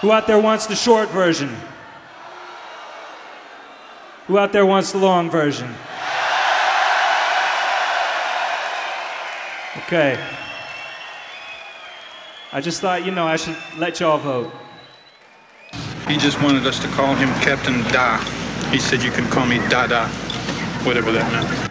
Who out there wants the short version? Who out there wants the long version? Okay. I just thought, I should let y'all vote. He just wanted us to call him Captain Da. He said you can call me Dada, whatever that meant.